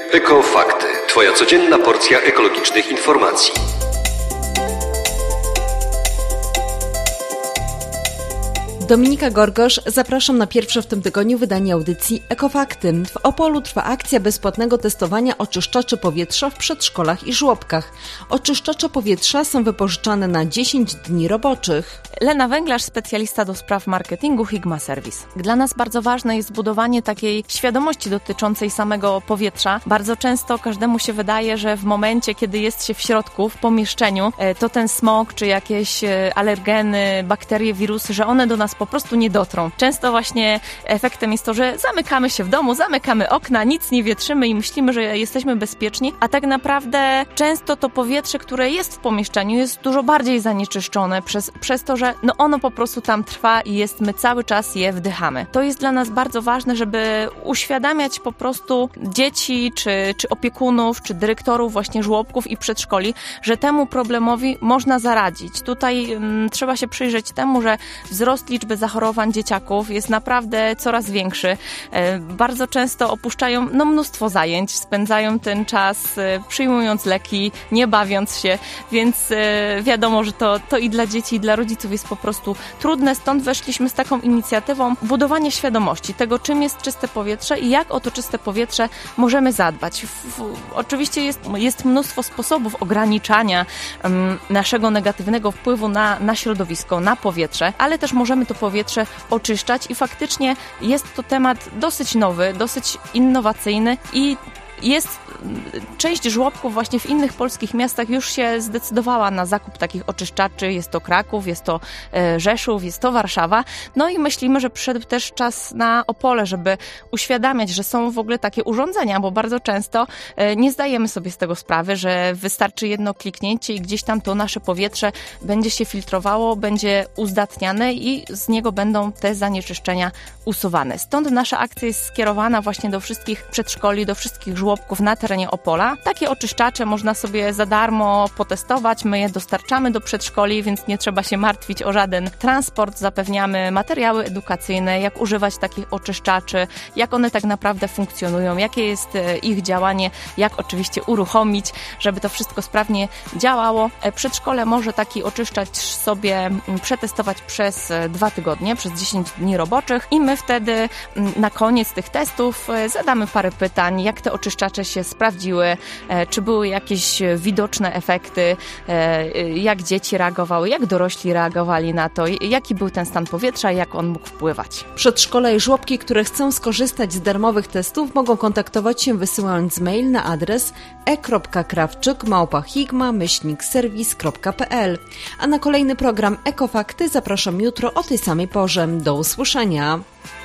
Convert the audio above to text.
Ekofakty. Twoja codzienna porcja ekologicznych informacji. Dominika Gorgosz, zapraszam na pierwsze w tym tygodniu wydanie audycji Ekofakty. W Opolu trwa akcja bezpłatnego testowania oczyszczaczy powietrza w przedszkolach i żłobkach. Oczyszczacze powietrza są wypożyczane na 10 dni roboczych. Lena Węglarz, specjalista do spraw marketingu Higma Service. Dla nas bardzo ważne jest budowanie takiej świadomości dotyczącej samego powietrza. Bardzo często każdemu się wydaje, że w momencie, kiedy jest się w środku, w pomieszczeniu, to ten smog, czy jakieś alergeny, bakterie, wirusy, że one do nas po prostu nie dotrą. Często właśnie efektem jest to, że zamykamy się w domu, zamykamy okna, nic nie wietrzymy i myślimy, że jesteśmy bezpieczni, a tak naprawdę często to powietrze, które jest w pomieszczeniu, jest dużo bardziej zanieczyszczone przez to, że ono po prostu tam trwa i my cały czas je wdychamy. To jest dla nas bardzo ważne, żeby uświadamiać po prostu dzieci, czy opiekunów, czy dyrektorów właśnie żłobków i przedszkoli, że temu problemowi można zaradzić. Tutaj trzeba się przyjrzeć temu, że wzrost liczby zachorowań dzieciaków jest naprawdę coraz większy. Bardzo często opuszczają mnóstwo zajęć, spędzają ten czas przyjmując leki, nie bawiąc się, więc wiadomo, że to i dla dzieci, i dla rodziców jest po prostu trudne. Stąd weszliśmy z taką inicjatywą budowania świadomości tego, czym jest czyste powietrze i jak o to czyste powietrze możemy zadbać. Oczywiście jest mnóstwo sposobów ograniczania naszego negatywnego wpływu na środowisko, na powietrze, ale też możemy to powietrze oczyszczać i faktycznie jest to temat dosyć nowy, dosyć innowacyjny i część żłobków właśnie w innych polskich miastach już się zdecydowała na zakup takich oczyszczaczy. Jest to Kraków, jest to Rzeszów, jest to Warszawa. No i myślimy, że przyszedł też czas na Opole, żeby uświadamiać, że są w ogóle takie urządzenia, bo bardzo często nie zdajemy sobie z tego sprawy, że wystarczy jedno kliknięcie i gdzieś tam to nasze powietrze będzie się filtrowało, będzie uzdatniane i z niego będą te zanieczyszczenia usuwane. Stąd nasza akcja jest skierowana właśnie do wszystkich przedszkoli, do wszystkich żłobków na terenie Opola. Takie oczyszczacze można sobie za darmo potestować. My je dostarczamy do przedszkoli, więc nie trzeba się martwić o żaden transport. Zapewniamy materiały edukacyjne, jak używać takich oczyszczaczy, jak one tak naprawdę funkcjonują, jakie jest ich działanie, jak oczywiście uruchomić, żeby to wszystko sprawnie działało. Przedszkole może taki oczyszczacz sobie przetestować przez 2 tygodnie, przez 10 dni roboczych i my wtedy na koniec tych testów zadamy parę pytań, jak te oczyszczacze się sprawdziły, czy były jakieś widoczne efekty, jak dzieci reagowały, jak dorośli reagowali na to, jaki był ten stan powietrza, jak on mógł wpływać. Przedszkola i żłobki, które chcą skorzystać z darmowych testów, mogą kontaktować się wysyłając mail na adres e.krawczyk@higma-serwis.pl. A na kolejny program Ekofakty zapraszam jutro o tej samej porze. Do usłyszenia.